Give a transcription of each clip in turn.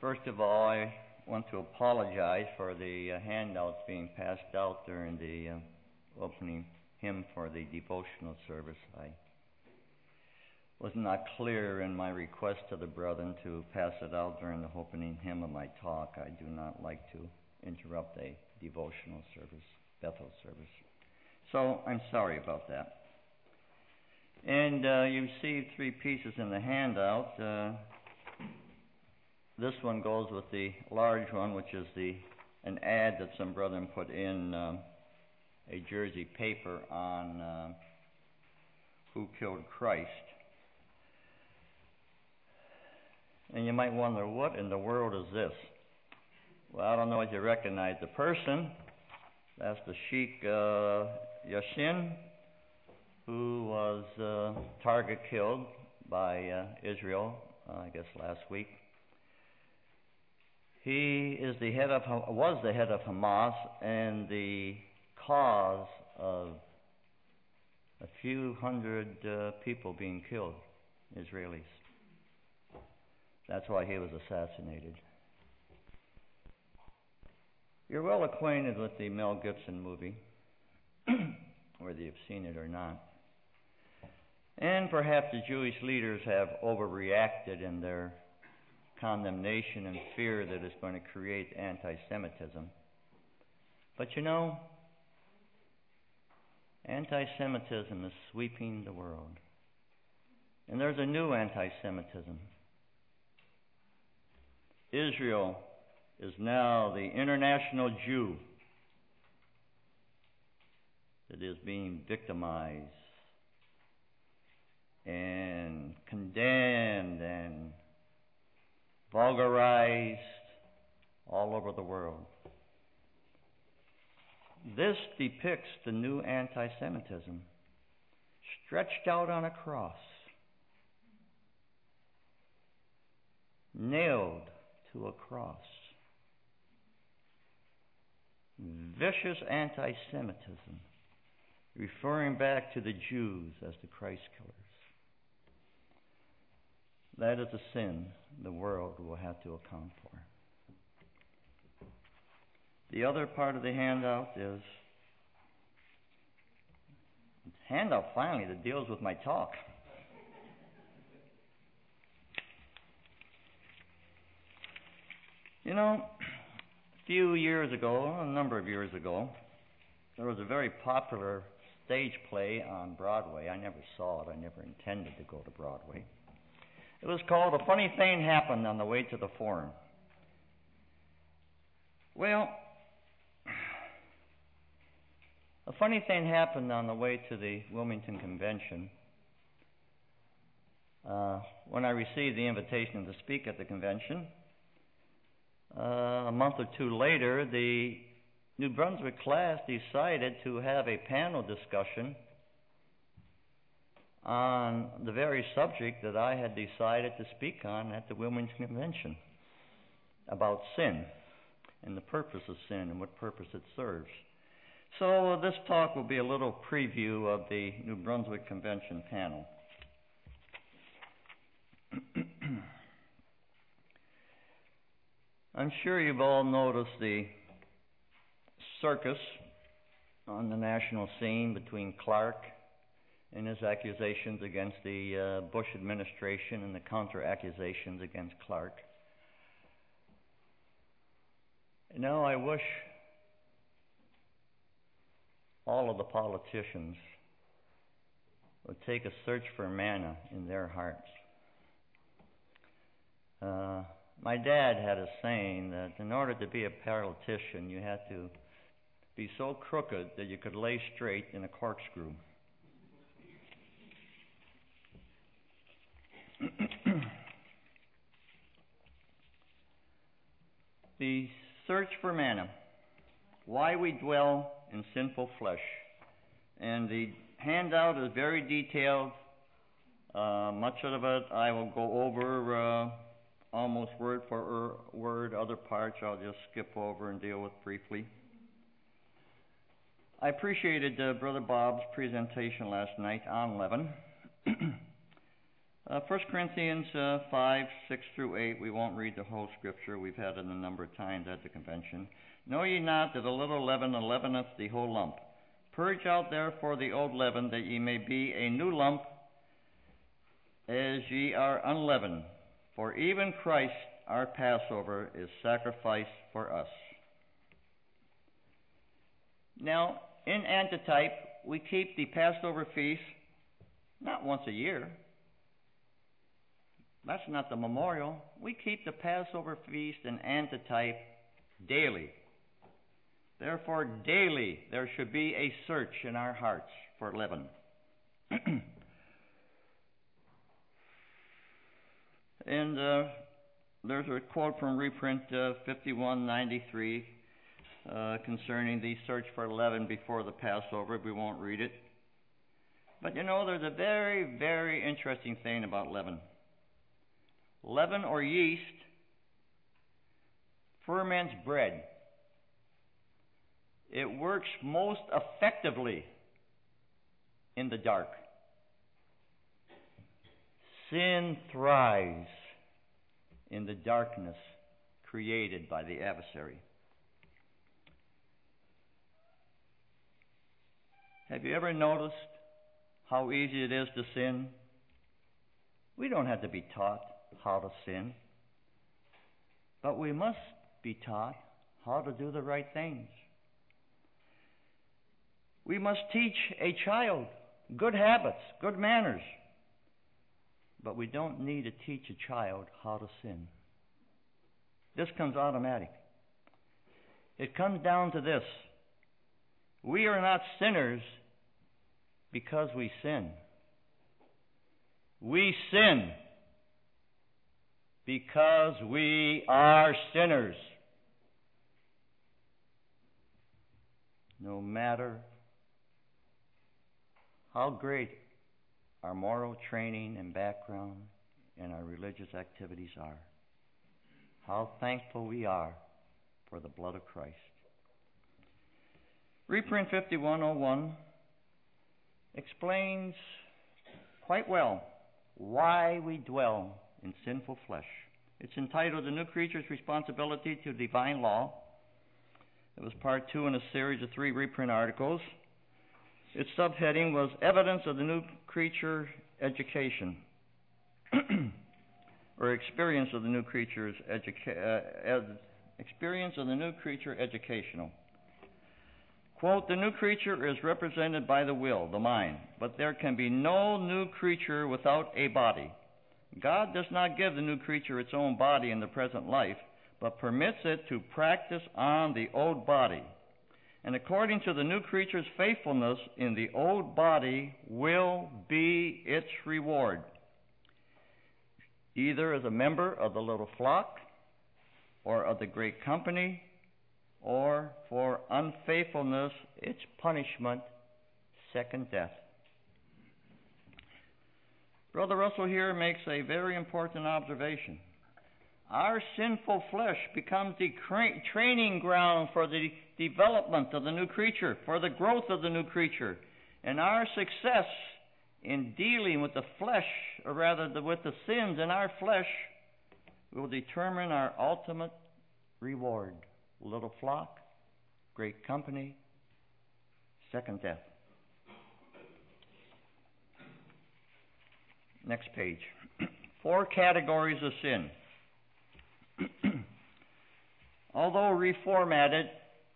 First of all, I want to apologize for the handouts being passed out during the opening hymn for the devotional service. I was not clear in my request to the brethren to pass it out during the opening hymn of my talk. I do not like to interrupt a devotional service, Bethel service. So I'm sorry about that. And you received three pieces in the handout. This one goes with the large one, which is an ad that some brethren put in a Jersey paper on who killed Christ. And you might wonder, what in the world is this? Well, I don't know if you recognize the person. That's the Sheikh Yassin, who was target killed by Israel, I guess last week. He is was the head of Hamas and the cause of a few hundred people being killed, Israelis. That's why he was assassinated. You're well acquainted with the Mel Gibson movie, whether you've seen it or not. And perhaps the Jewish leaders have overreacted in their condemnation and fear that it's going to create anti-Semitism. But you know, anti-Semitism is sweeping the world. And there's a new anti-Semitism. Israel is now the international Jew that is being victimized and condemned and vulgarized all over the world. This depicts the new anti-Semitism stretched out on a cross, nailed to a cross. Vicious anti-Semitism, referring back to the Jews as the Christ killers. That is a sin the world will have to account for. The other part of the handout is a handout finally that deals with my talk. You know, a number of years ago, there was a very popular stage play on Broadway. I never saw it. I never intended to go to Broadway. It was called A Funny Thing Happened on the Way to the Forum. Well, a funny thing happened on the way to the Wilmington Convention. When I received the invitation to speak at the convention, a month or two later, the New Brunswick class decided to have a panel discussion on the very subject that I had decided to speak on at the Wilmington Convention, about sin and the purpose of sin and what purpose it serves. So this talk will be a little preview of the New Brunswick Convention panel. I'm sure you've all noticed the circus on the national scene between Clark and his accusations against the Bush administration and the counter-accusations against Clark. You know, I wish all of the politicians would take a search for manna in their hearts. My dad had a saying that in order to be a politician, you had to be so crooked that you could lay straight in a corkscrew. The search for manna, why we dwell in sinful flesh. And the handout is very detailed. Much of it I will go over almost word for word. Other parts I'll just skip over and deal with briefly. I appreciated Brother Bob's presentation last night on leaven. 1 Corinthians 5, 6 through 8, we won't read the whole scripture. We've had it a number of times at the convention. Know ye not that a little leaven leaveneth the whole lump? Purge out therefore the old leaven, that ye may be a new lump, as ye are unleavened. For even Christ our Passover is sacrificed for us. Now, in antitype, we keep the Passover feast not once a year. That's not the memorial. We keep the Passover feast in antitype daily. Therefore, daily there should be a search in our hearts for leaven. And there's a quote from reprint 5193 concerning the search for leaven before the Passover. We won't read it. But you know, there's a very, very interesting thing about leaven. Leaven or yeast ferments bread. It works most effectively in the dark. Sin thrives in the darkness created by the adversary. Have you ever noticed how easy it is to sin? We don't have to be taught how to sin, but we must be taught how to do the right things. We must teach a child good habits, good manners, but we don't need to teach a child how to sin. This comes automatic. It comes down to this: we are not sinners because we sin. We sin because we are sinners. No matter how great our moral training and background and our religious activities are, how thankful we are for the blood of Christ. Reprint 5101 explains quite well why we dwell in sinful flesh. It's entitled The New Creature's Responsibility to Divine Law. It was part 2 in a series of 3 reprint articles. Its subheading was Evidence of the New Creature Education, or Experience of the New Creature's Experience of the New Creature Educational. Quote, the new creature is represented by the will, the mind, but there can be no new creature without a body. God does not give the new creature its own body in the present life, but permits it to practice on the old body. And according to the new creature's faithfulness in the old body will be its reward, either as a member of the little flock or of the great company, or for unfaithfulness, its punishment, second death. Brother Russell here makes a very important observation. Our sinful flesh becomes the training ground for the development of the new creature, for the growth of the new creature. And our success in dealing with the flesh, or rather with the sins in our flesh, will determine our ultimate reward. Little flock, great company, second death. Next page. 4 categories of sin. Although reformatted,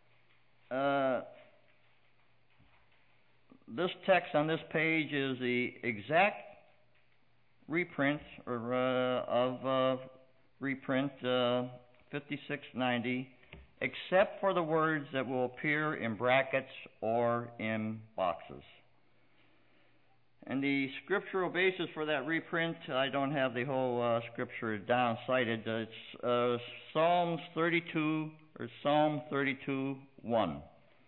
this text on this page is the exact reprint of reprint 5690, except for the words that will appear in brackets or in boxes. And the scriptural basis for that reprint, I don't have the whole scripture down cited. It's Psalms 32, or Psalm 32:1.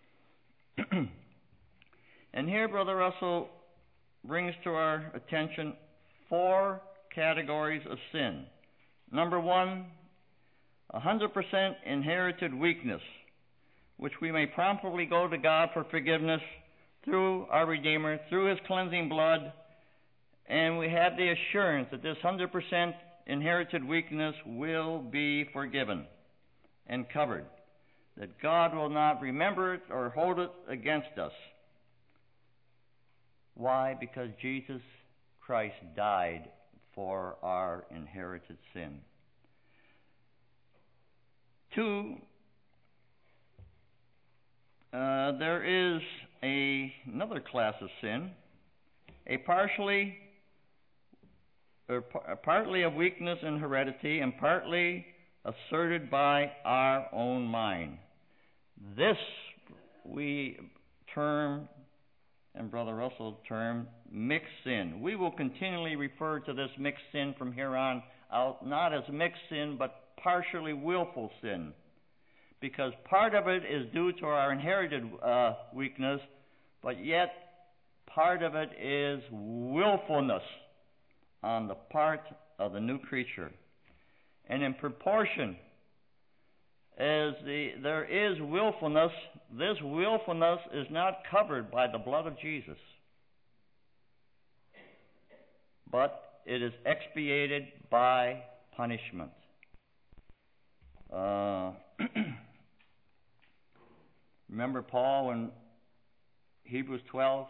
And here Brother Russell brings to our attention 4 categories of sin. Number 1, 100% inherited weakness, which we may promptly go to God for forgiveness through our Redeemer, through His cleansing blood, And we have the assurance that this 100% inherited weakness will be forgiven and covered, that God will not remember it or hold it against us. Why? Because Jesus Christ died for our inherited sin. 2, there is another class of sin, partly of weakness and heredity, and partly asserted by our own mind. This we term, and Brother Russell termed, mixed sin. We will continually refer to this mixed sin from here on out, not as mixed sin, but partially willful sin, because part of it is due to our inherited weakness, but yet part of it is willfulness on the part of the new creature. And in proportion as there is willfulness, this willfulness is not covered by the blood of Jesus, but it is expiated by punishment. Remember Paul in Hebrews 12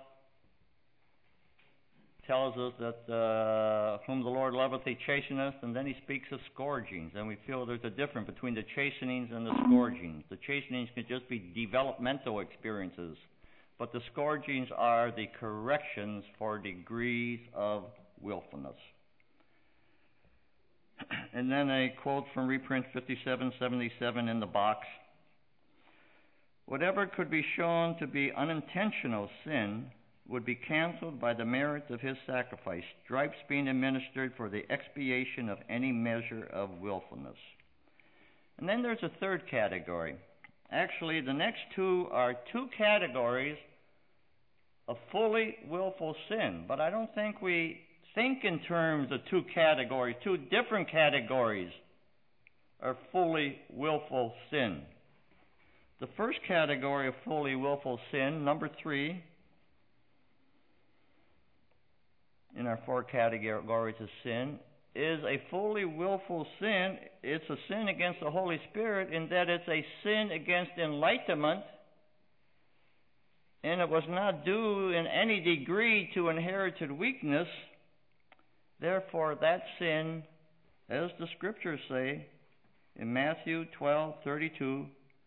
tells us that whom the Lord loveth he chasteneth, and then he speaks of scourgings, and we feel there's a difference between the chastenings and the scourgings. The chastenings can just be developmental experiences, but the scourgings are the corrections for degrees of willfulness. And then a quote from reprint 5777 in the box. Whatever could be shown to be unintentional sin would be canceled by the merit of his sacrifice, stripes being administered for the expiation of any measure of willfulness. And then there's a third category. Actually, the next two are two categories of fully willful sin, but I don't think we think in terms of two categories, two different categories of fully willful sin. The first category of fully willful sin, number 3, in our 4 categories of sin, is a fully willful sin. It's a sin against the Holy Spirit in that it's a sin against enlightenment, and it was not due in any degree to inherited weakness. Therefore, that sin, as the Scriptures say in Matthew 12:32,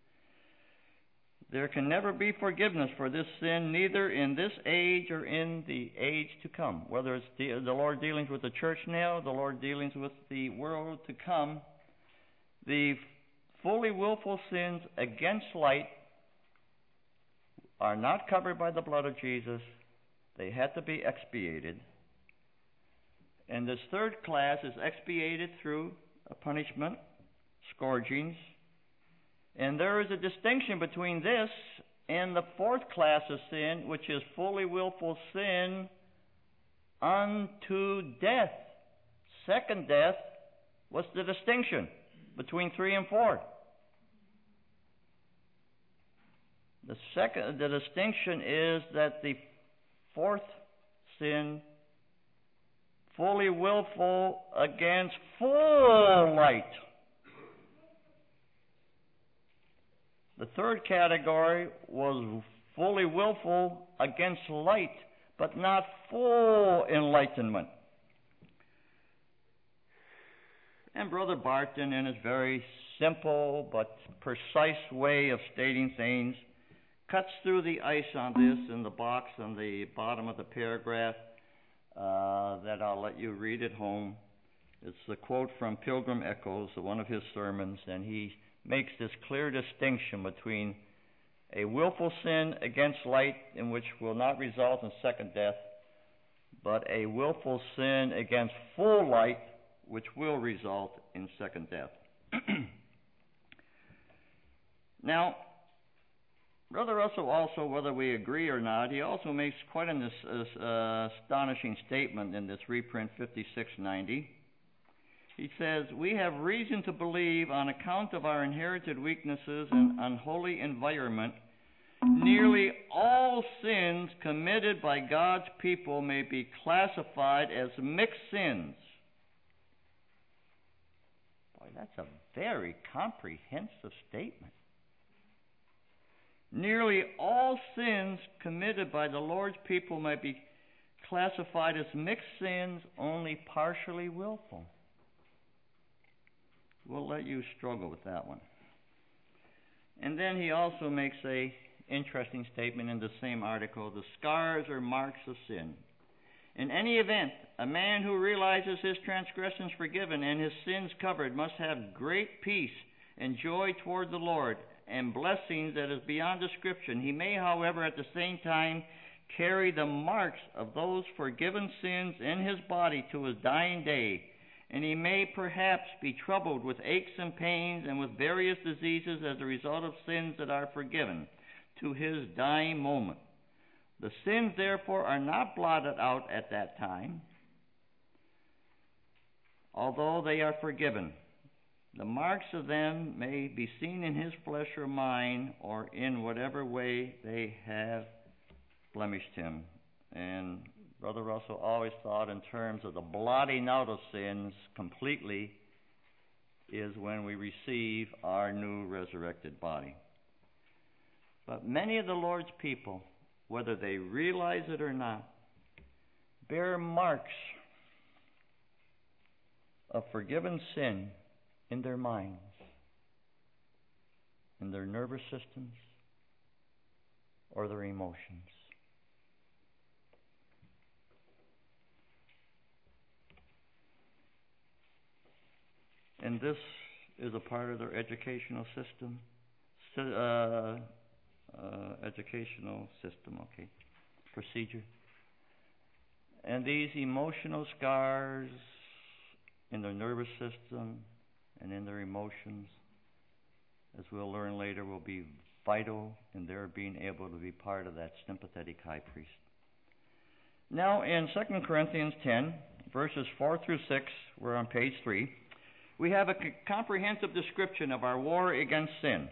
there can never be forgiveness for this sin, neither in this age or in the age to come. Whether it's the Lord dealings with the church now, the Lord dealings with the world to come, the fully willful sins against light are not covered by the blood of Jesus. They had to be expiated. And this third class is expiated through a punishment, scourgings. And there is a distinction between this and the fourth class of sin, which is fully willful sin unto death. Second death. What's the distinction between 3 and 4? The distinction is that the fourth sin, fully willful against full light. The third category was fully willful against light, but not full enlightenment. And Brother Barton, in his very simple but precise way of stating things, cuts through the ice on this in the box on the bottom of the paragraph that I'll let you read at home. It's the quote from Pilgrim Echoes, one of his sermons, and he makes this clear distinction between a willful sin against light, in which will not result in second death, but a willful sin against full light, which will result in second death. Now, Brother Russell also, whether we agree or not, he also makes quite an astonishing statement in this reprint 5690. He says, "We have reason to believe, on account of our inherited weaknesses and unholy environment, nearly all sins committed by God's people may be classified as mixed sins. Boy, that's a very comprehensive statement. Nearly all sins committed by the Lord's people may be classified as mixed sins, only partially willful. We'll let you struggle with that one. And then he also makes a interesting statement in the same article: the scars or marks of sin. In any event, a man who realizes his transgressions forgiven and his sins covered must have great peace and joy toward the Lord and blessings that is beyond description. He may, however, at the same time carry the marks of those forgiven sins in his body to his dying day, and he may perhaps be troubled with aches and pains and with various diseases as a result of sins that are forgiven to his dying moment. The sins, therefore, are not blotted out at that time, although they are forgiven. The marks of them may be seen in his flesh or mind, or in whatever way they have blemished him. And Brother Russell always thought in terms of the blotting out of sins completely is when we receive our new resurrected body. But many of the Lord's people, whether they realize it or not, bear marks of forgiven sin in their minds, in their nervous systems, or their emotions. And this is a part of their educational system. Procedure. And these emotional scars in their nervous system and in their emotions, as we'll learn later, will be vital in their being able to be part of that sympathetic high priest. Now in 2 Corinthians 10, verses 4 through 6, we're on page 3, we have a comprehensive description of our war against sin.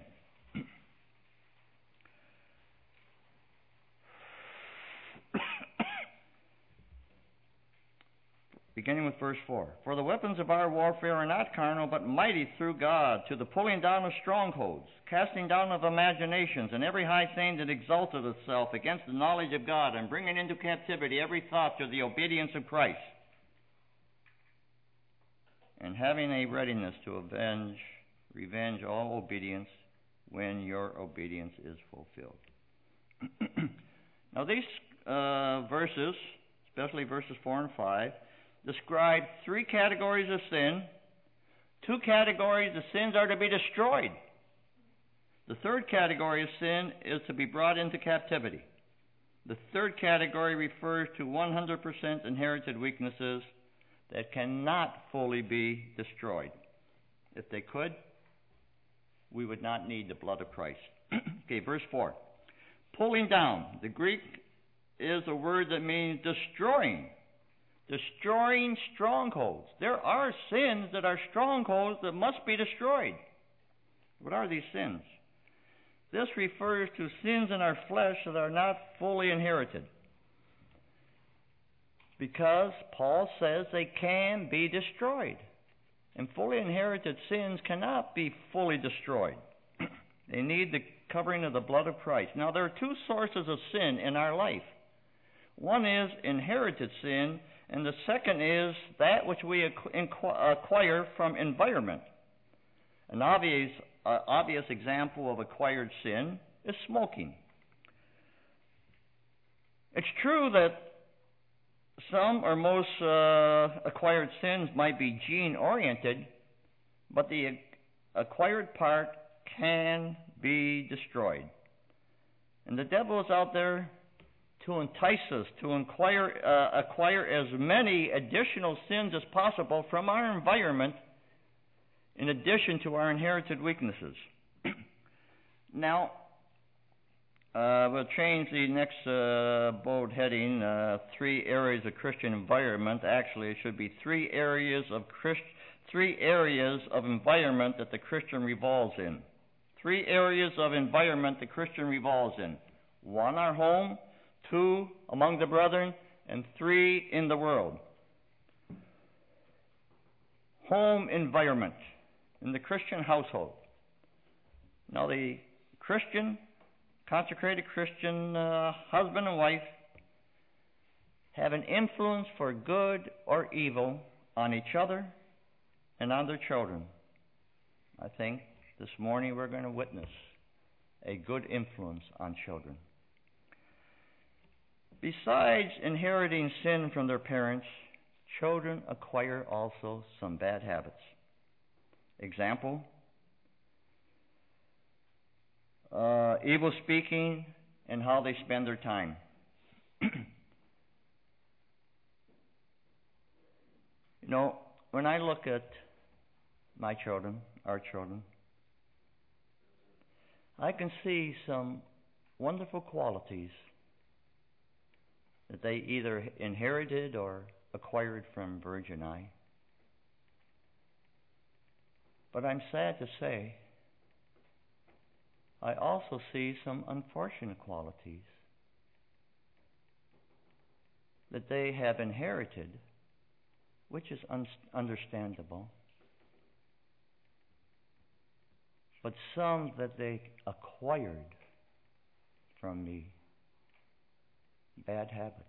Beginning with verse 4. For the weapons of our warfare are not carnal, but mighty through God, to the pulling down of strongholds, casting down of imaginations, and every high thing that exalteth itself against the knowledge of God, and bringing into captivity every thought to the obedience of Christ, and having a readiness to revenge all obedience when your obedience is fulfilled. Now these verses, especially verses 4 and 5, describe 3 categories of sin. 2 categories of sins are to be destroyed. The third category of sin is to be brought into captivity. The third category refers to 100% inherited weaknesses that cannot fully be destroyed. If they could, we would not need the blood of Christ. Okay, verse 4. Pulling down. The Greek is a word that means destroying. Destroying strongholds. There are sins that are strongholds that must be destroyed. What are these sins? This refers to sins in our flesh that are not fully inherited, because Paul says they can be destroyed. And fully inherited sins cannot be fully destroyed. They need the covering of the blood of Christ. Now, there are 2 sources of sin in our life. One is inherited sin, and the second is that which we acquire from environment. An obvious example of acquired sin is smoking. It's true that some or most acquired sins might be gene-oriented, but the acquired part can be destroyed. And the devil is out there to entice us to acquire as many additional sins as possible from our environment, in addition to our inherited weaknesses. Now, we'll change the next bold heading, 3 areas of Christian environment. Actually, it should be 3 areas of environment that the Christian revolves in. three areas of environment the Christian revolves in. One, our home. Two, among the brethren. And three, in the world. Home environment in the Christian household. Now, the Christian, consecrated Christian husband and wife have an influence for good or evil on each other and on their children. I think this morning we're going to witness a good influence on children. Besides inheriting sin from their parents, children acquire also some bad habits. Example, evil speaking and how they spend their time. You know, when I look at my children, our children, I can see some wonderful qualities that they either inherited or acquired from Virgin I. But I'm sad to say, I also see some unfortunate qualities that they have inherited, which is understandable, but some that they acquired from me, bad habits.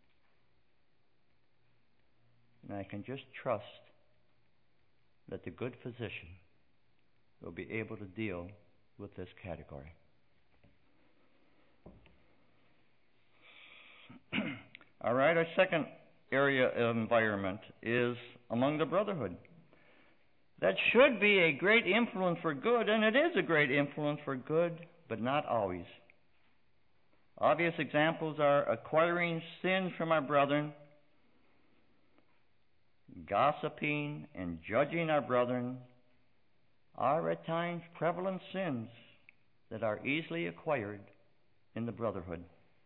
And I can just trust that the good physician will be able to deal with this category. All right, our second area of environment is among the brotherhood. That should be a great influence for good, and it is a great influence for good, but not always. Obvious examples are acquiring sins from our brethren, gossiping and judging our brethren are at times prevalent sins that are easily acquired in the brotherhood.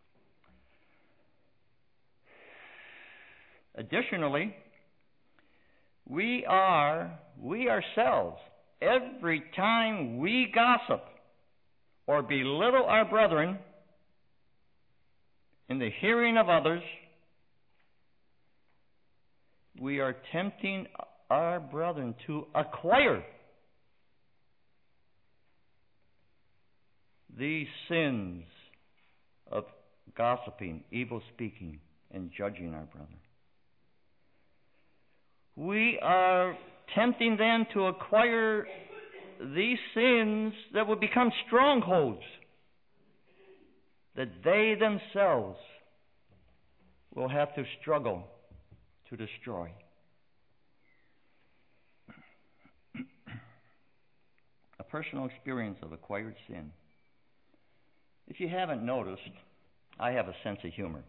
Additionally, we ourselves, every time we gossip or belittle our brethren in the hearing of others, we are tempting our brethren to acquire these sins of gossiping, evil speaking, and judging our brother. We are tempting them to acquire these sins that will become strongholds that they themselves will have to struggle to destroy. A personal experience of acquired sin. If you haven't noticed, I have a sense of humor.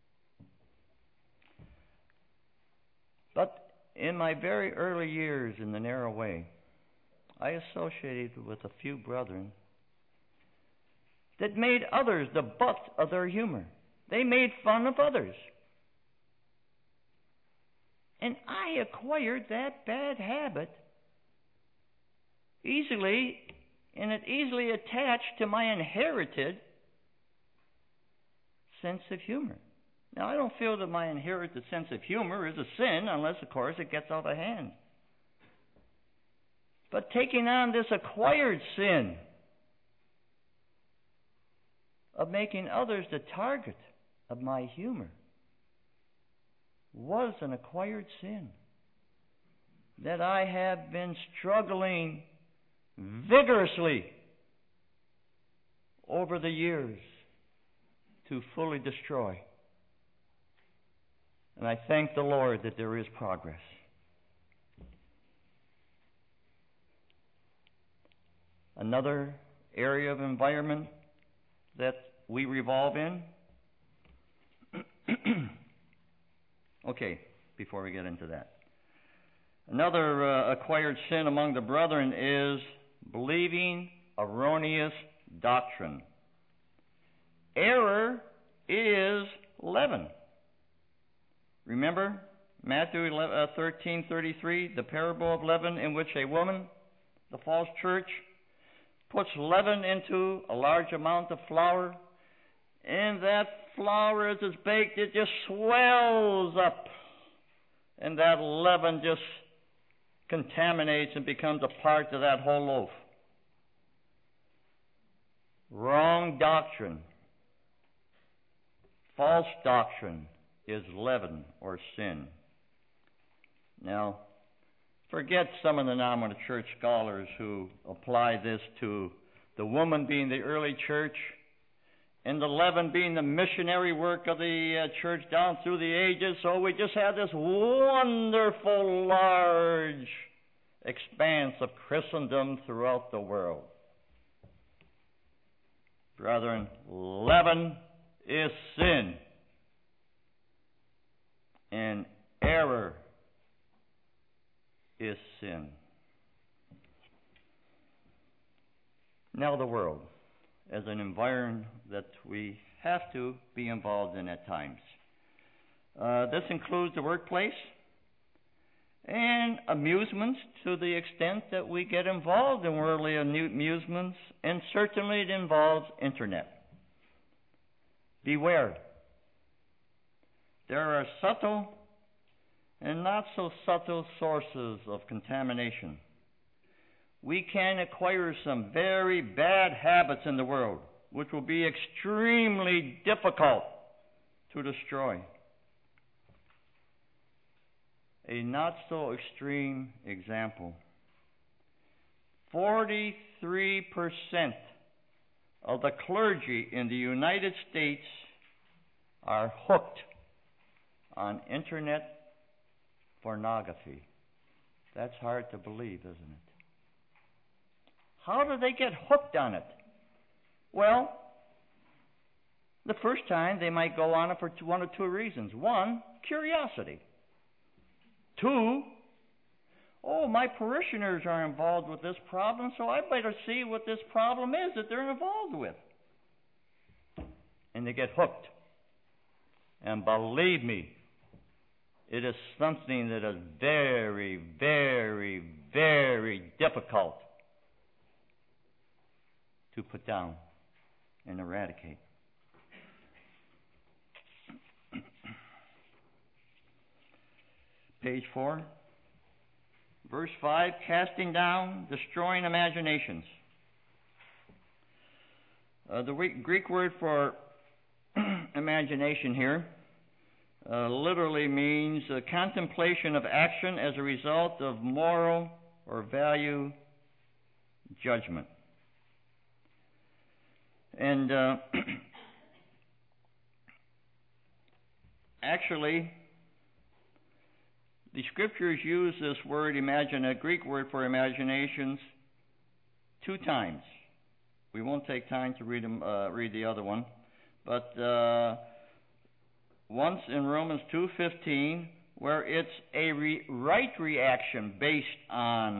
But in my very early years in the narrow way, I associated with a few brethren that made others the butt of their humor. They made fun of others. And I acquired that bad habit easily, and it easily attached to my inherited sense of humor. Now, I don't feel that my inherited sense of humor is a sin unless, of course, it gets out of hand. But taking on this acquired sin of making others the target of my humor was an acquired sin that I have been struggling vigorously over the years to fully destroy. And I thank the Lord that there is progress. Another area of environment that we revolve in. Okay, before we get into that. Another acquired sin among the brethren is believing erroneous doctrine. Error is leaven. Remember Matthew 13:33, the parable of leaven, in which a woman, the false church, puts leaven into a large amount of flour, and that flour, as it's baked, it just swells up, and that leaven just contaminates and becomes a part of that whole loaf. Wrong doctrine, false doctrine is leaven or sin. Now, forget some of the nominal church scholars who apply this to the woman being the early church and the leaven being the missionary work of the church down through the ages. So we just have this wonderful, large expanse of Christendom throughout the world. Brethren, leaven is sin, and error is sin. Now the world, as an environment that we have to be involved in at times. This includes the workplace and amusements to the extent that we get involved in worldly amusements, and certainly it involves internet. Beware. There are subtle and not so subtle sources of contamination. We can acquire some very bad habits in the world, which will be extremely difficult to destroy. A not so extreme example. 43% of the clergy in the United States are hooked on internet pornography. That's hard to believe, isn't it? How do they get hooked on it? Well, the first time they might go on it for one or two reasons. One, curiosity. Two, oh, my parishioners are involved with this problem, so I better see what this problem is that they're involved with. And they get hooked. And believe me, it is something that is very, very, very difficult to put down and eradicate. Page 4, verse 5, casting down, destroying imaginations. The Greek word for imagination here literally means contemplation of action as a result of moral or value judgment. And actually, the scriptures use this word imagine, a Greek word for imaginations, 2 times. We won't take time to read the other one, but once in Romans 2:15, where it's a right reaction based on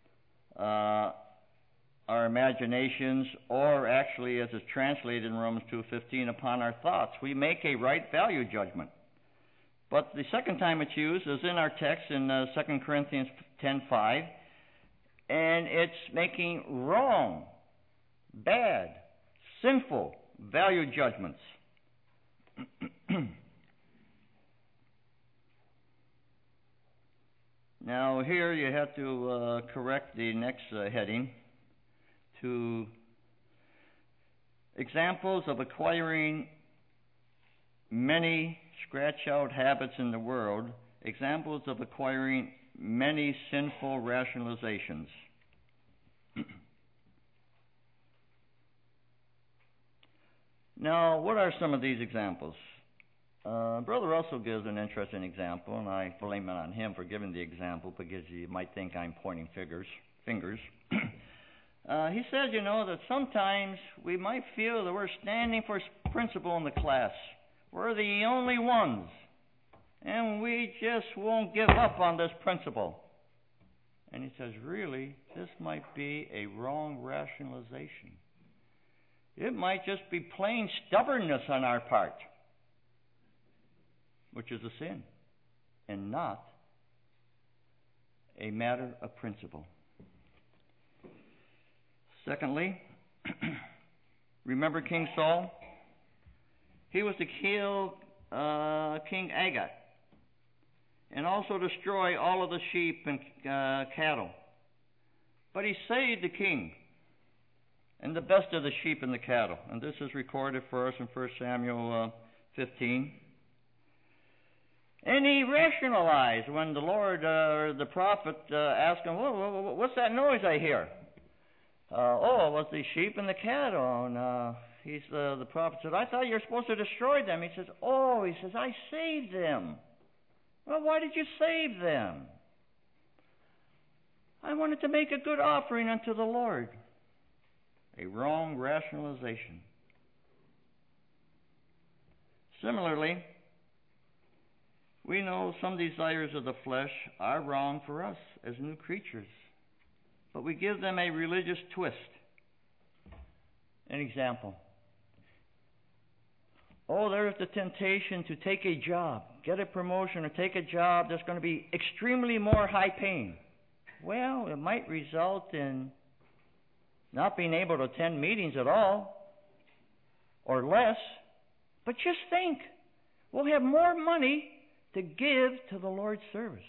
our imaginations, or actually, as it's translated in Romans 2:15, upon our thoughts. We make a right value judgment. But the second time it's used is in our text in 2 Corinthians 10:5, and it's making wrong, bad, sinful value judgments. Now here you have to correct the next heading to examples of acquiring many scratch-out habits in the world, examples of acquiring many sinful rationalizations. Now, what are some of these examples? Brother Russell gives an interesting example, and I blame it on him for giving the example because you might think I'm pointing fingers. He says, that sometimes we might feel that we're standing for principle in the class. We're the only ones, and we just won't give up on this principle. And he says, really, this might be a wrong rationalization. It might just be plain stubbornness on our part, which is a sin, and not a matter of principle. Secondly, remember King Saul? He was to kill King Agag and also destroy all of the sheep and cattle. But he saved the king and the best of the sheep and the cattle. And this is recorded for us in 1 Samuel 15. And he rationalized when the Lord, the prophet, asked him, what's that noise I hear? It was the sheep and the cattle. And the prophet said, I thought you were supposed to destroy them. He says, I saved them. Well, why did you save them? I wanted to make a good offering unto the Lord. A wrong rationalization. Similarly, we know some desires of the flesh are wrong for us as new creatures, but we give them a religious twist. An example. There's the temptation to take a job, get a promotion, or take a job that's going to be extremely more high paying. Well, it might result in not being able to attend meetings at all, or less. But just think, we'll have more money to give to the Lord's service.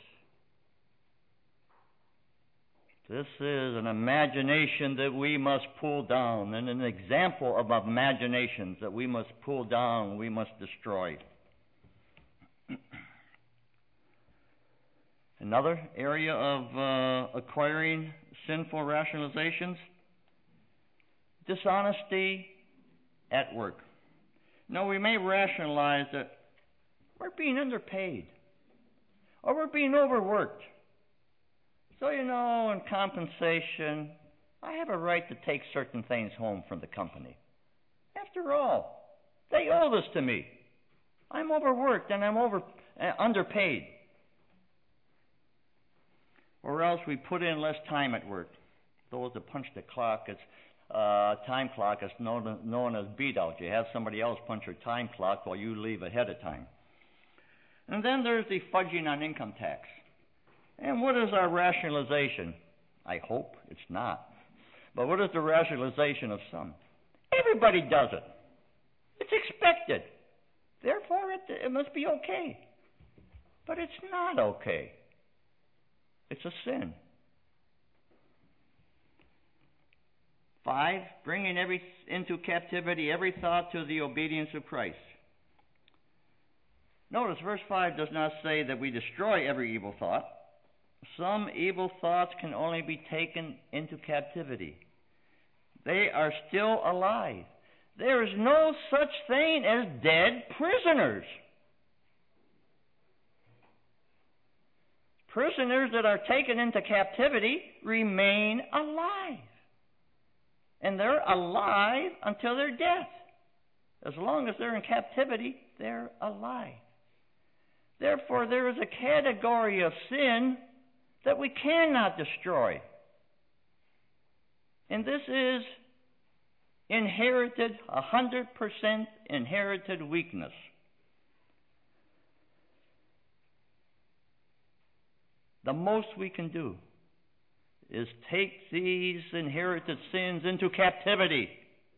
This is an imagination that we must pull down, and an example of imaginations that we must pull down, we must destroy. Another area of acquiring sinful rationalizations, dishonesty at work. Now, we may rationalize that we're being underpaid, or we're being overworked. So, in compensation, I have a right to take certain things home from the company. After all, they owe this to me. I'm overworked and I'm underpaid. Or else we put in less time at work. Those that punch the clock, time clock is known as beat out. You have somebody else punch your time clock while you leave ahead of time. And then there's the fudging on income tax. And what is our rationalization? I hope it's not. But what is the rationalization of some? Everybody does it. It's expected. Therefore, it must be okay. But it's not okay. It's a sin. 5, bringing into captivity every thought to the obedience of Christ. Notice verse 5 does not say that we destroy every evil thought. Some evil thoughts can only be taken into captivity. They are still alive. There is no such thing as dead prisoners. Prisoners that are taken into captivity remain alive. And they're alive until their death. As long as they're in captivity, they're alive. Therefore, there is a category of sin that we cannot destroy. And this is inherited, 100% inherited weakness. The most we can do is take these inherited sins into captivity.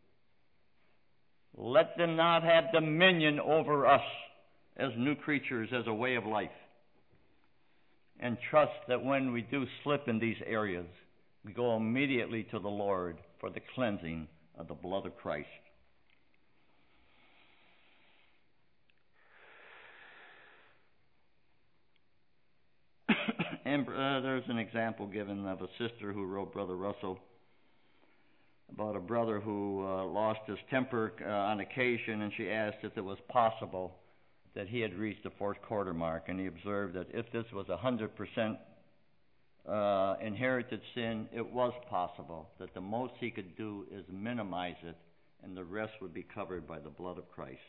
Let them not have dominion over us as new creatures, as a way of life. And trust that when we do slip in these areas, we go immediately to the Lord for the cleansing of the blood of Christ. And there's an example given of a sister who wrote Brother Russell about a brother who lost his temper on occasion, and she asked if it was possible that he had reached the 4th quarter mark, and he observed that if this was 100% inherited sin, it was possible that the most he could do is minimize it, and the rest would be covered by the blood of Christ.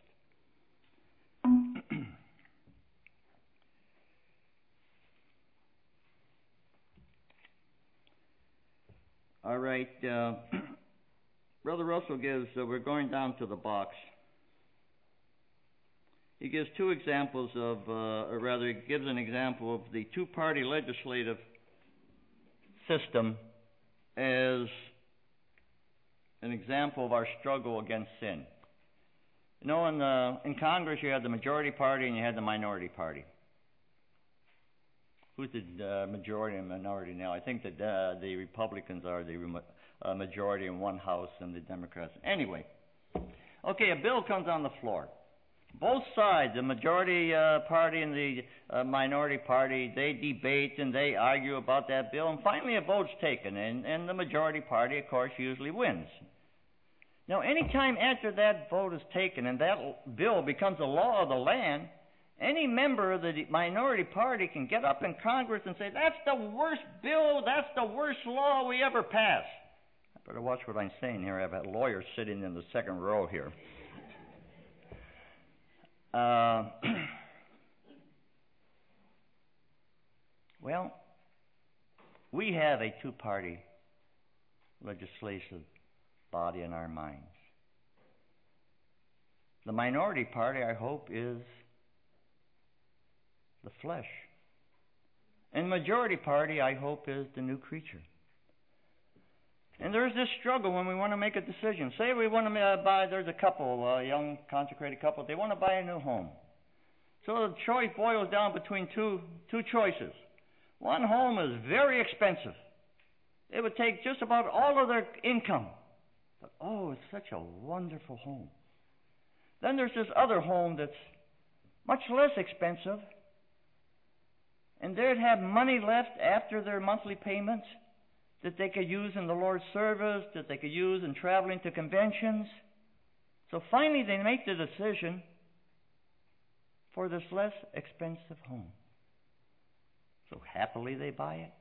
All right, Brother Russell gives, we're going down to the box. He gives 2 examples of, or rather, he gives an example of the 2-party legislative system as an example of our struggle against sin. You know, in Congress you had the majority party and you had the minority party. Who's the majority and minority now? I think that the Republicans are the majority in one house and the Democrats. Anyway, okay, a bill comes on the floor. Both sides, the majority party and the minority party, they debate and they argue about that bill, and finally a vote's taken, and the majority party, of course, usually wins. Now, any time after that vote is taken and that bill becomes a law of the land, any member of the minority party can get up in Congress and say, that's the worst bill, that's the worst law we ever passed. I better watch what I'm saying here. I have a lawyer sitting in the second row here. Well, we have a two-party legislative body in our minds. The minority party, I hope, is the flesh. And the majority party, I hope, is the new creature. And there's this struggle when we want to make a decision. Say we want to buy, there's a couple, a young consecrated couple, they want to buy a new home. So the choice boils down between two choices. One home is very expensive. It would take just about all of their income. But oh, it's such a wonderful home. Then there's this other home that's much less expensive, and they'd have money left after their monthly payments that they could use in the Lord's service, that they could use in traveling to conventions. So finally they make the decision for this less expensive home. So happily they buy it.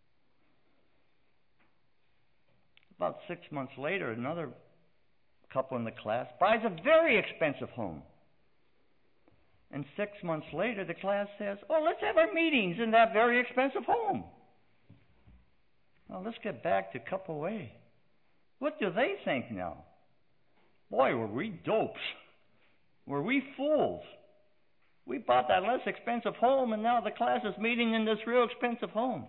About 6 months later, another couple in the class buys a very expensive home. And 6 months later, the class says, oh, let's have our meetings in that very expensive home. Now, let's get back to couple A. What do they think now? Boy, were we dopes. Were we fools? We bought that less expensive home, and now the class is meeting in this real expensive home.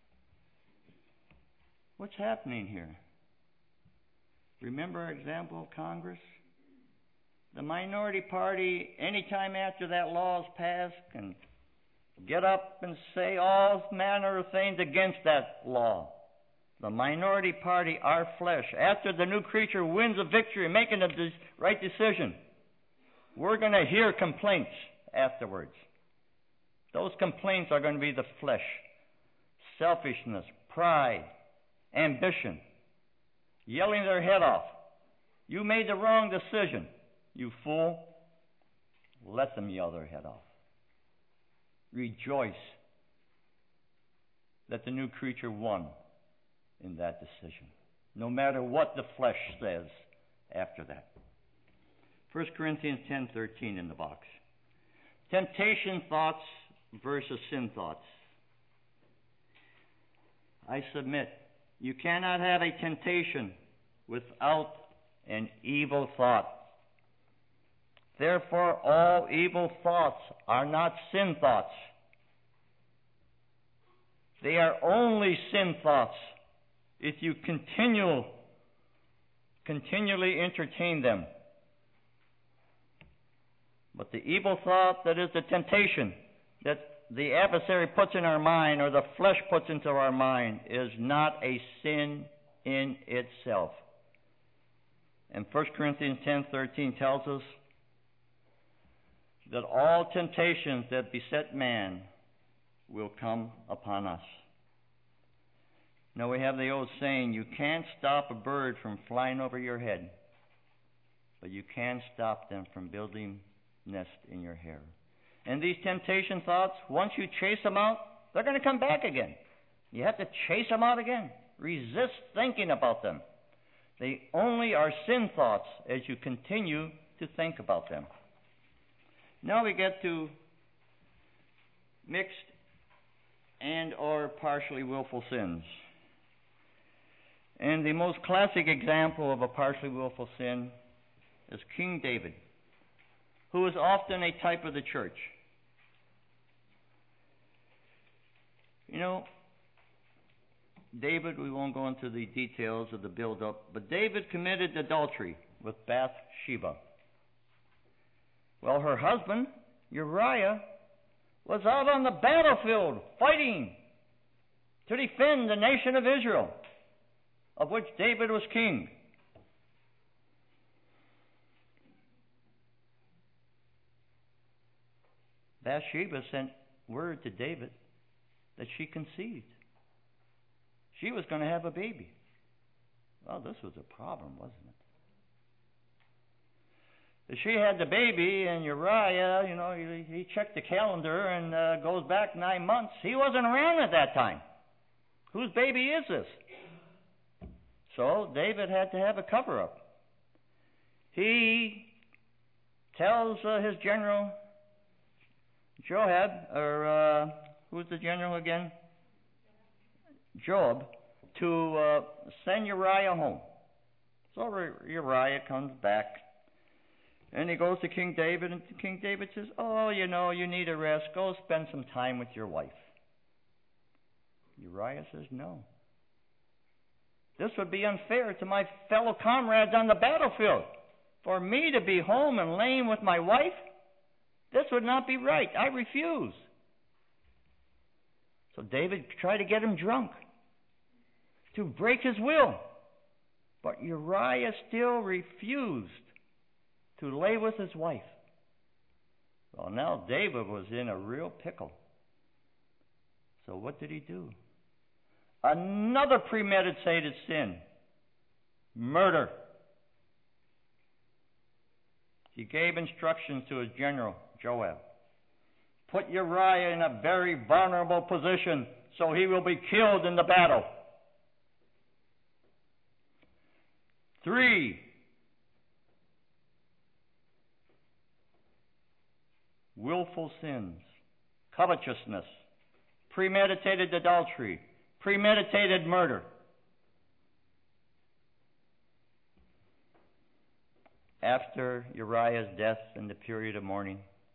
What's happening here? Remember our example of Congress? The minority party, any time after that law is passed, can get up and say all manner of things against that law. The minority party, our flesh, after the new creature wins a victory, making a right decision, we're going to hear complaints afterwards. Those complaints are going to be the flesh, selfishness, pride, ambition, yelling their head off. You made the wrong decision, you fool. Let them yell their head off. Rejoice that the new creature won in that decision, no matter what the flesh says after that. 1 Corinthians 10:13 in the box. Temptation thoughts versus sin thoughts. I submit, you cannot have a temptation without an evil thought. Therefore, all evil thoughts are not sin thoughts. They are only sin thoughts if you continually entertain them. But the evil thought, that is the temptation that the adversary puts in our mind, or the flesh puts into our mind, is not a sin in itself. And 1 Corinthians 10:13 tells us that all temptations that beset man will come upon us. Now we have the old saying, you can't stop a bird from flying over your head, but you can stop them from building nest in your hair. And these temptation thoughts, once you chase them out, they're going to come back again. You have to chase them out again. Resist thinking about them. They only are sin thoughts as you continue to think about them. Now we get to mixed and or partially willful sins. And the most classic example of a partially willful sin is King David, who is often a type of the church. You know, David, we won't go into the details of the build-up, but David committed adultery with Bathsheba. Well, her husband, Uriah, was out on the battlefield fighting to defend the nation of Israel, of which David was king. Bathsheba sent word to David that she conceived. She was going to have a baby. Well, this was a problem, wasn't it? She had the baby, and Uriah, he checked the calendar and goes back 9 months. He wasn't around at that time. Whose baby is this? So David had to have a cover-up. He tells his general, Joab, or who's the general again? Joab, to send Uriah home. So Uriah comes back, and he goes to King David, and King David says, "Oh, you need a rest. Go spend some time with your wife." Uriah says, "No. This would be unfair to my fellow comrades on the battlefield. For me to be home and laying with my wife, this would not be right. I refuse." So David tried to get him drunk, to break his will. But Uriah still refused to lay with his wife. Well, now David was in a real pickle. So what did he do? Another premeditated sin. Murder. He gave instructions to his general, Joab. Put Uriah in a very vulnerable position so he will be killed in the battle. 3, willful sins, covetousness, premeditated adultery, premeditated murder. After Uriah's death in the period of mourning,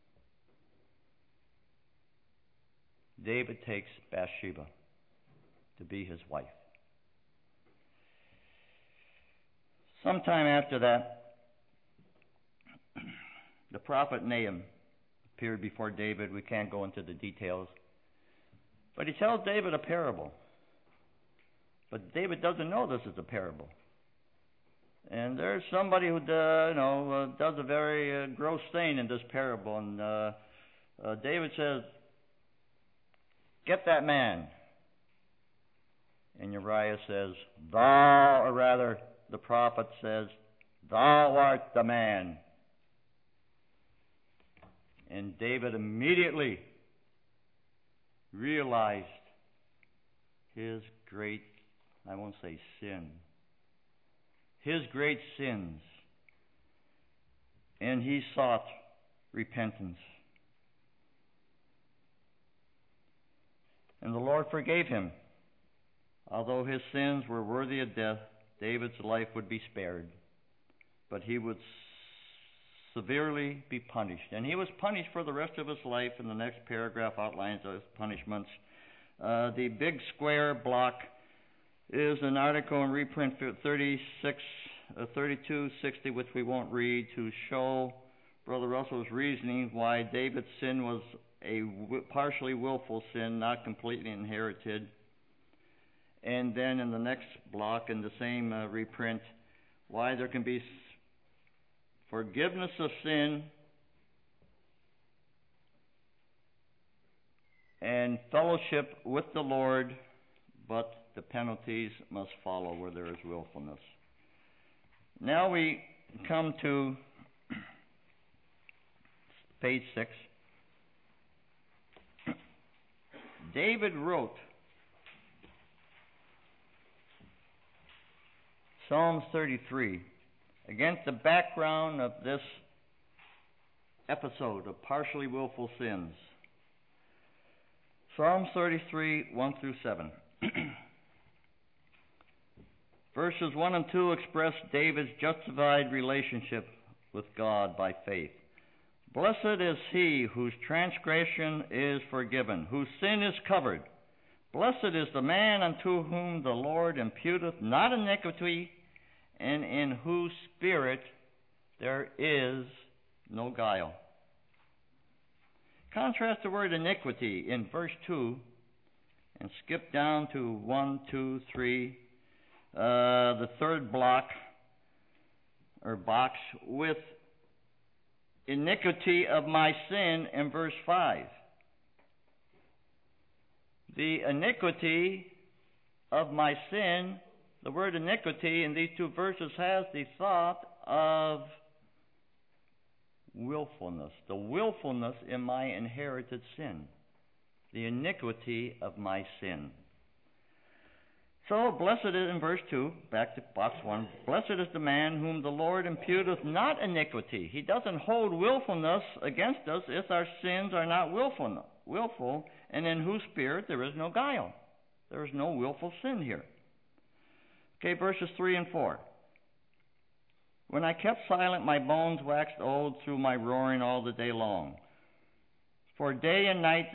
David takes Bathsheba to be his wife. Sometime after that, the prophet Nahum appeared before David. We can't go into the details. But he tells David a parable. But David doesn't know this is a parable. And there's somebody who does a very gross thing in this parable. And David says, "Get that man." And Uriah says, the prophet says, "Thou art the man." And David immediately realized his great, I won't say sin, his great sins. And he sought repentance. And the Lord forgave him. Although his sins were worthy of death, David's life would be spared, but he would severely be punished. And he was punished for the rest of his life, and the next paragraph outlines those punishments. The big square block is an article in reprint 3260, which we won't read, to show Brother Russell's reasoning why David's sin was a partially willful sin, not completely inherited. And then in the next block, in the same reprint, why there can be forgiveness of sin and fellowship with the Lord, but the penalties must follow where there is willfulness. Now we come to page 6. David wrote Psalms 33 against the background of this episode of partially willful sins. Psalms 33, 1 through 7. Verses 1 and 2 express David's justified relationship with God by faith. Blessed is he whose transgression is forgiven, whose sin is covered. Blessed is the man unto whom the Lord imputeth not iniquity, and in whose spirit there is no guile. Contrast the word iniquity in verse 2 and skip down to 1, 2, 3, the third block or box with iniquity of my sin in verse 5. The iniquity of my sin, the word iniquity in these two verses has the thought of willfulness, the willfulness in my inherited sin, the iniquity of my sin. So, blessed is, in verse 2, back to box 1, blessed is the man whom the Lord imputeth not iniquity. He doesn't hold willfulness against us if our sins are not willful, and in whose spirit there is no guile. There is no willful sin here. Okay, verses 3 and 4. When I kept silent, my bones waxed old through my roaring all the day long. For day and night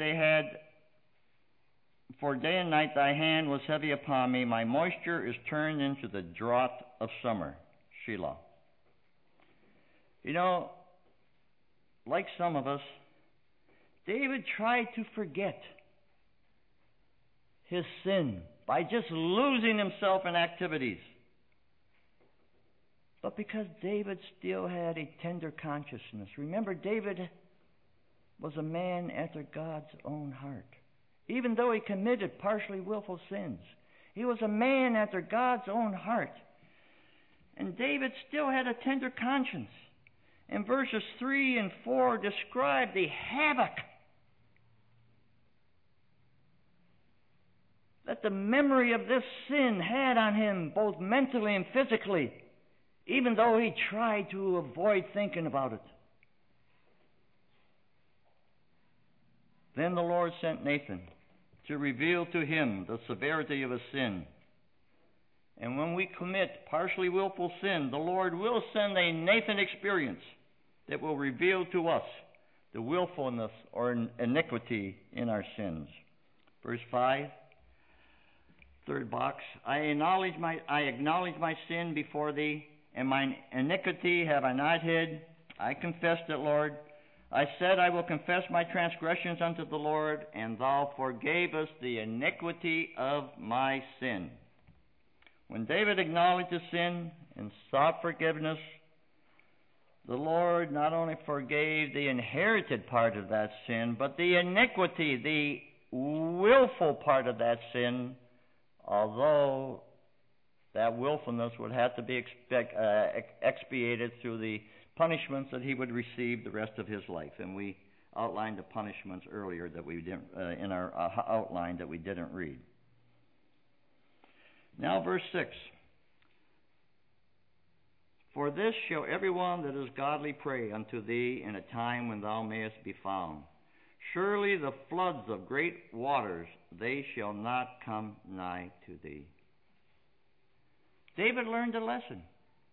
thy hand was heavy upon me. My moisture is turned into the drought of summer. Shelah. You know, like some of us, David tried to forget his sin by just losing himself in activities. But because David still had a tender consciousness, remember, David was a man after God's own heart. Even though he committed partially willful sins, he was a man after God's own heart. And David still had a tender conscience. And verses 3 and 4 describe the havoc that the memory of this sin had on him, both mentally and physically, even though he tried to avoid thinking about it. Then the Lord sent Nathan to reveal to him the severity of his sin. And when we commit partially willful sin, the Lord will send a Nathan experience that will reveal to us the willfulness or iniquity in our sins. Verse 5, third box. I acknowledge my sin before thee, and mine iniquity have I not hid. I confessed it, Lord. I said, I will confess my transgressions unto the Lord, and thou forgavest the iniquity of my sin. When David acknowledged his sin and sought forgiveness, the Lord not only forgave the inherited part of that sin, but the iniquity, the willful part of that sin, although that willfulness would have to be expiated through the punishments that he would receive the rest of his life. And we outlined the punishments earlier that we didn't in our outline that we didn't read. Now verse 6. For this shall everyone that is godly pray unto thee in a time when thou mayest be found. Surely the floods of great waters, they shall not come nigh to thee. David learned a lesson.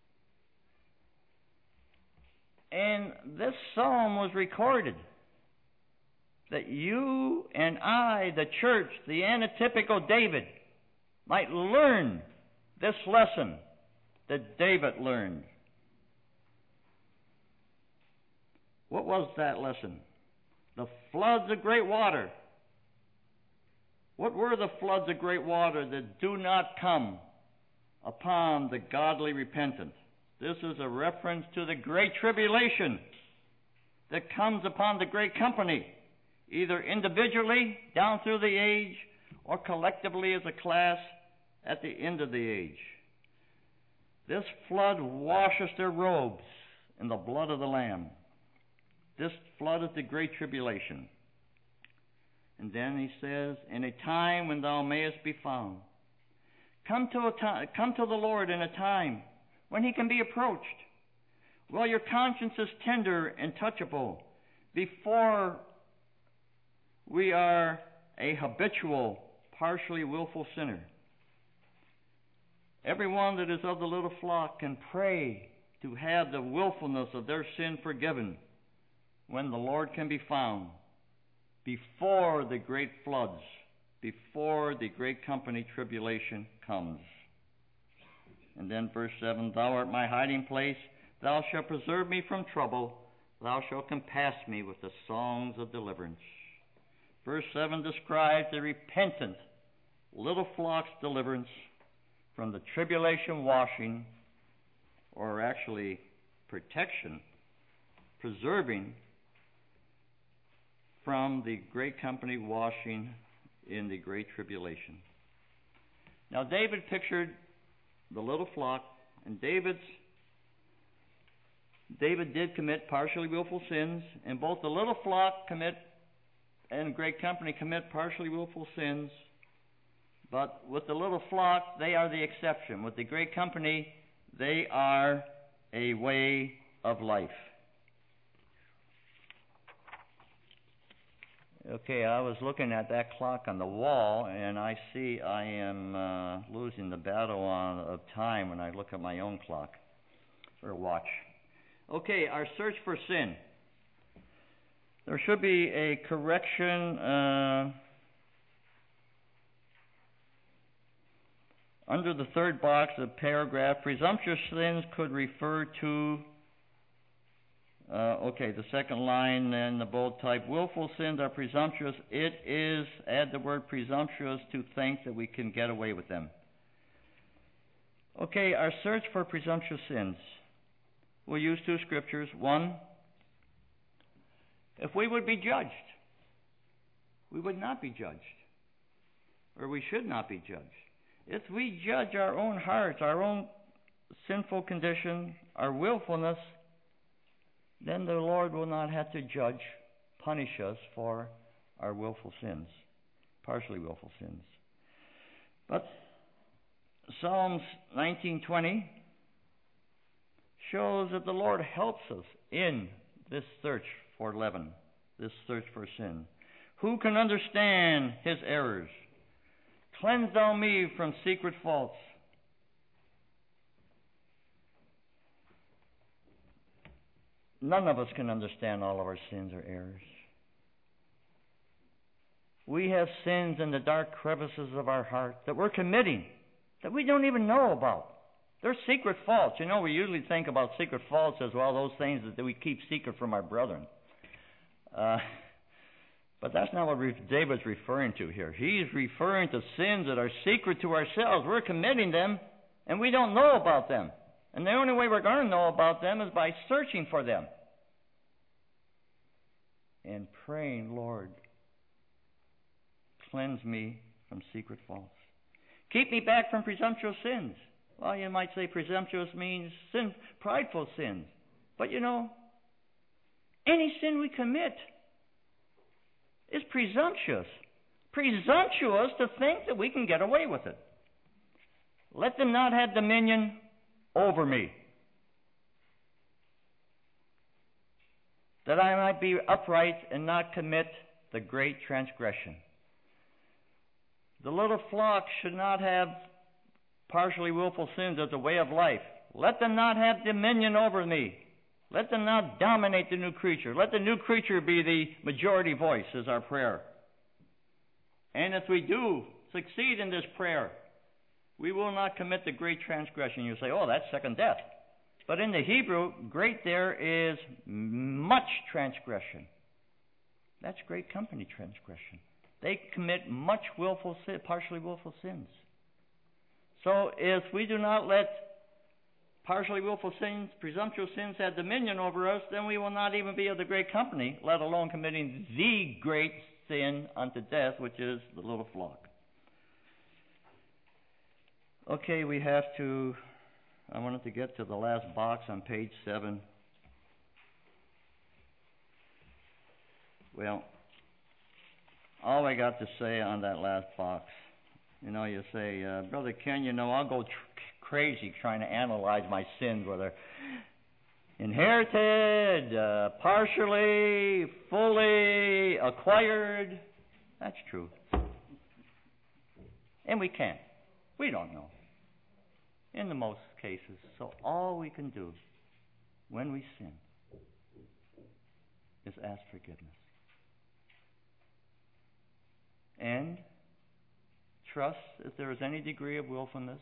And this psalm was recorded that you and I, the church, the antitypical David, might learn this lesson that David learned. What was that lesson? The floods of great water. What were the floods of great water that do not come upon the godly repentant? This is a reference to the great tribulation that comes upon the great company, either individually down through the age or collectively as a class at the end of the age. This flood washes their robes in the blood of the Lamb. This flood is the great tribulation. And then he says, in a time when thou mayest be found. Come to the Lord in a time when he can be approached, while your conscience is tender and touchable, before we are a habitual, partially willful sinner. Everyone that is of the little flock can pray to have the willfulness of their sin forgiven when the Lord can be found, before the great floods before the great company tribulation comes. And then verse 7, Thou art my hiding place. Thou shalt preserve me from trouble. Thou shalt compass me with the songs of deliverance. Verse 7 describes the repentant little flock's deliverance from the tribulation washing, or actually protection, preserving from the great company washing in the great tribulation. Now David pictured the little flock, and David did commit partially willful sins, and both the little flock and great company commit partially willful sins. But with the little flock, they are the exception. With the great company, they are a way of life. Okay, I was looking at that clock on the wall, and I see I am losing the battle of time when I look at my own clock or watch. Okay, our search for sin. There should be a correction under the third box of paragraph. Presumptuous sins could refer to the second line and the bold type. Willful sins are presumptuous. It is, add the word presumptuous, to think that we can get away with them. Okay, our search for presumptuous sins. We'll use two scriptures. One, if we would be judged, we would not be judged, or we should not be judged. If we judge our own hearts, our own sinful condition, our willfulness, then the Lord will not have to punish us for our willful sins, partially willful sins. But Psalms 19:20 shows that the Lord helps us in this search for leaven, this search for sin. Who can understand his errors? Cleanse thou me from secret faults. None of us can understand all of our sins or errors. We have sins in the dark crevices of our heart that we're committing that we don't even know about. They're secret faults. You know, we usually think about secret faults as well, those things that we keep secret from our brethren. But that's not what David's referring to here. He's referring to sins that are secret to ourselves. We're committing them, and we don't know about them. And the only way we're going to know about them is by searching for them and praying, Lord, cleanse me from secret faults. Keep me back from presumptuous sins. Well, you might say presumptuous means prideful sins. But you know, any sin we commit is presumptuous. Presumptuous to think that we can get away with it. Let them not have dominion over me, that I might be upright and not commit the great transgression. The little flock should not have partially willful sins as a way of life. Let them not have dominion over me. Let them not dominate the new creature. Let the new creature be the majority voice, is our prayer. And if we do succeed in this prayer, we will not commit the great transgression. You say, oh, that's second death. But in the Hebrew, great there is much transgression. That's great company transgression. They commit much partially willful sins. So if we do not let partially willful sins, presumptuous sins, have dominion over us, then we will not even be of the great company, let alone committing the great sin unto death, which is the little flock. Okay, I wanted to get to the last box on page 7. Well, all I got to say on that last box, you say, Brother Ken, I'll go crazy trying to analyze my sins, whether inherited, partially, fully, acquired. That's true. And we can't. We don't know. In the most cases. So all we can do when we sin is ask forgiveness. And trust if there is any degree of willfulness,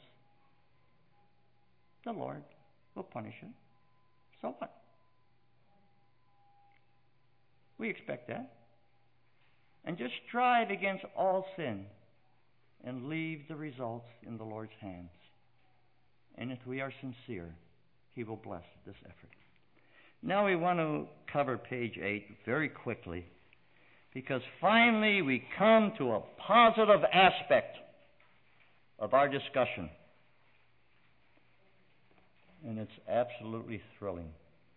the Lord will punish it. So what? We expect that. And just strive against all sin and leave the results in the Lord's hands. And if we are sincere, He will bless this effort. Now we want to cover page 8 very quickly, because finally we come to a positive aspect of our discussion. And it's absolutely thrilling.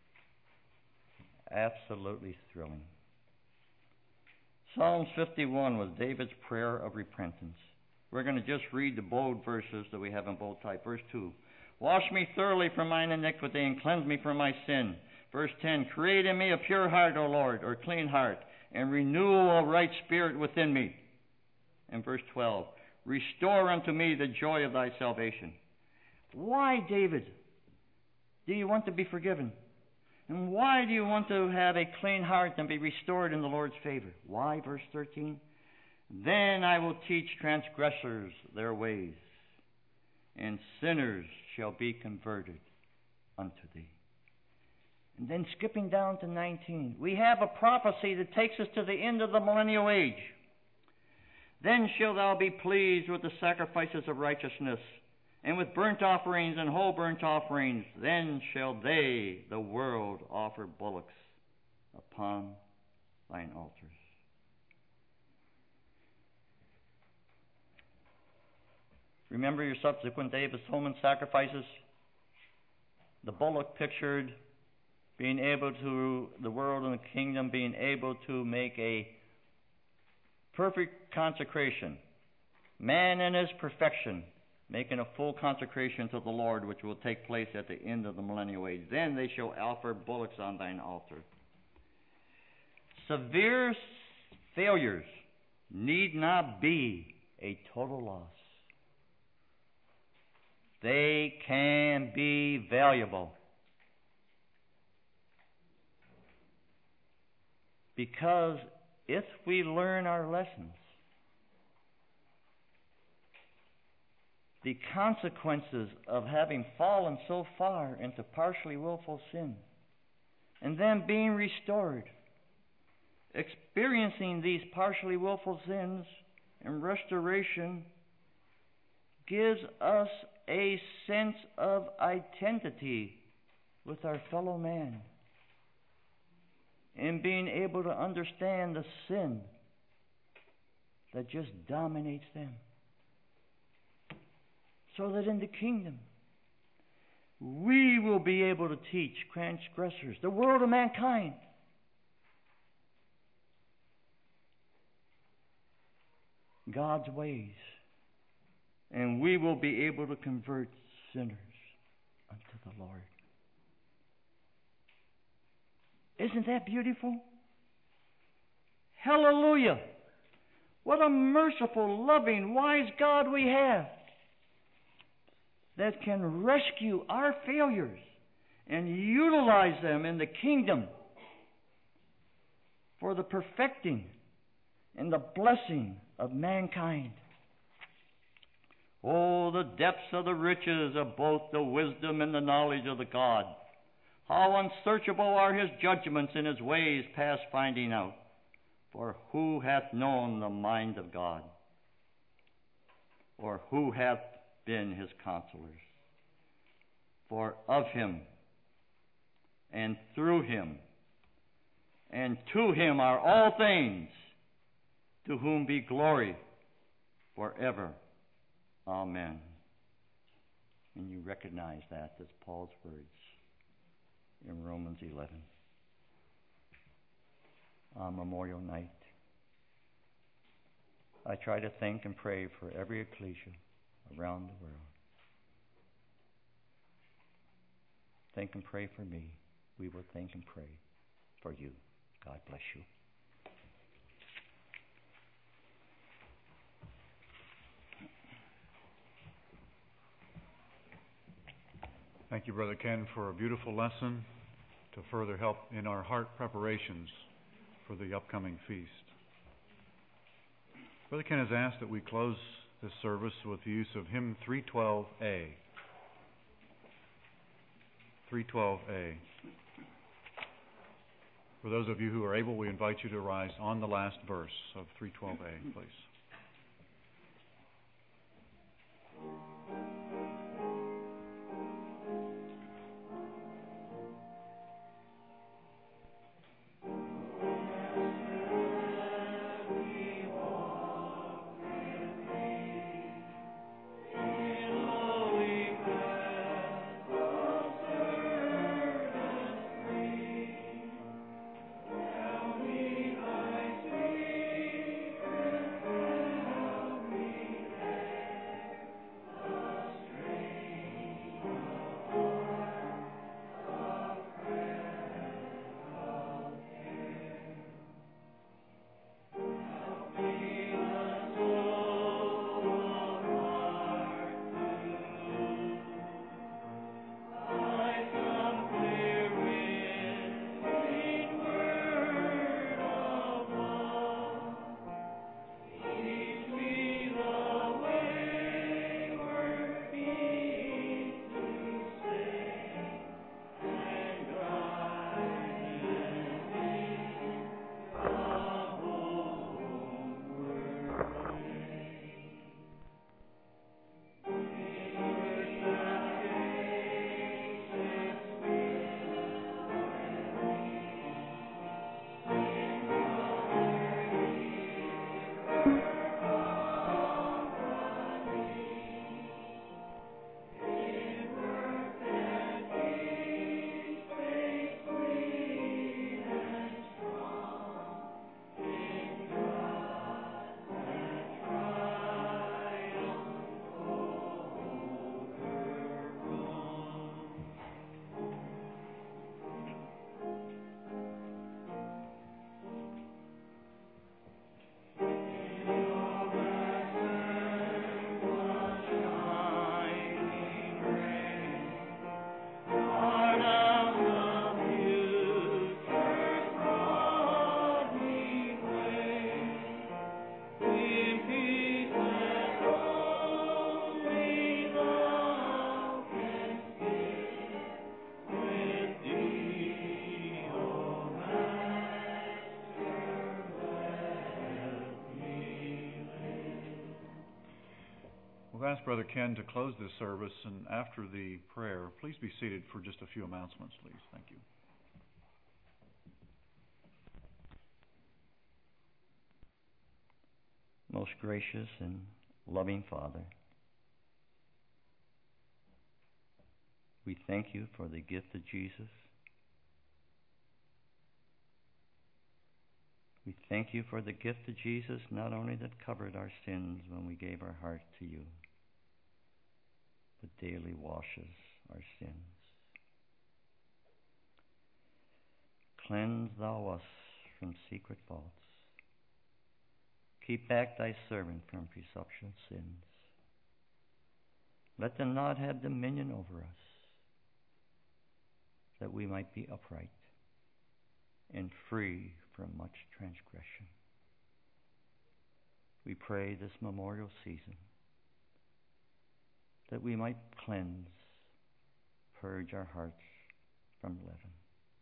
Absolutely thrilling. Psalms 51 was David's prayer of repentance. We're going to just read the bold verses that we have in bold type. Verse 2, wash me thoroughly from mine iniquity and cleanse me from my sin. Verse 10, create in me a pure heart, O Lord, or clean heart, and renew a right spirit within me. And verse 12, restore unto me the joy of thy salvation. Why, David, do you want to be forgiven? And why do you want to have a clean heart and be restored in the Lord's favor? Why? Verse 13, then I will teach transgressors their ways, and sinners shall be converted unto thee. And then skipping down to 19, we have a prophecy that takes us to the end of the millennial age. Then shalt thou be pleased with the sacrifices of righteousness, and with burnt offerings and whole burnt offerings. Then shall they, the world, offer bullocks upon thine altars. Remember your subsequent day of atonement sacrifices? The bullock pictured being able to, the world and the kingdom being able to make a perfect consecration. Man in his perfection, making a full consecration to the Lord, which will take place at the end of the millennial age. Then they shall offer bullocks on thine altar. Severe failures need not be a total loss. They can be valuable. Because if we learn our lessons, the consequences of having fallen so far into partially willful sin, and then being restored, experiencing these partially willful sins and restoration gives us a sense of identity with our fellow man, in being able to understand the sin that just dominates them. So that in the kingdom, we will be able to teach transgressors, the world of mankind, God's ways. And we will be able to convert sinners unto the Lord. Isn't that beautiful? Hallelujah! What a merciful, loving, wise God we have, that can rescue our failures and utilize them in the kingdom for the perfecting and the blessing of mankind. Oh, the depths of the riches of both the wisdom and the knowledge of the God. How unsearchable are His judgments and His ways past finding out. For who hath known the mind of God? Or who hath been His counselors? For of Him, and through Him, and to Him are all things, to whom be glory forever. Amen. And you recognize that as Paul's words in Romans 11 on Memorial Night. I try to think and pray for every ecclesia around the world. Think and pray for me. We will think and pray for you. God bless you. Thank you, Brother Ken, for a beautiful lesson to further help in our heart preparations for the upcoming feast. Brother Ken has asked that we close this service with the use of hymn 312A. 312A. For those of you who are able, we invite you to rise on the last verse of 312A, please. We'll ask Brother Ken to close this service, and after the prayer, please be seated for just a few announcements, please. Thank you. Most gracious and loving Father, we thank you for the gift of Jesus. We thank you for the gift of Jesus, not only that covered our sins when we gave our heart to you, but daily washes our sins. Cleanse thou us from secret faults. Keep back thy servant from presumptuous sins. Let them not have dominion over us, that we might be upright and free from much transgression. We pray this memorial season that we might cleanse, purge our hearts from leaven.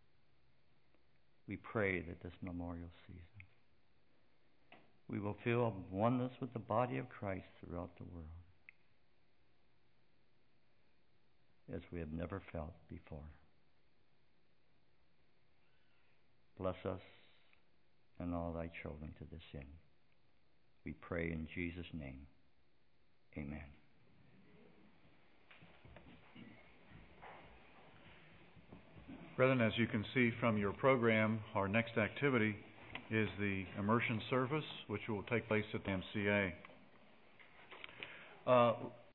We pray that this memorial season we will feel a oneness with the body of Christ throughout the world as we have never felt before. Bless us and all thy children to this end. We pray in Jesus' name. Amen. Brethren, as you can see from your program, our next activity is the immersion service, which will take place at the MCA.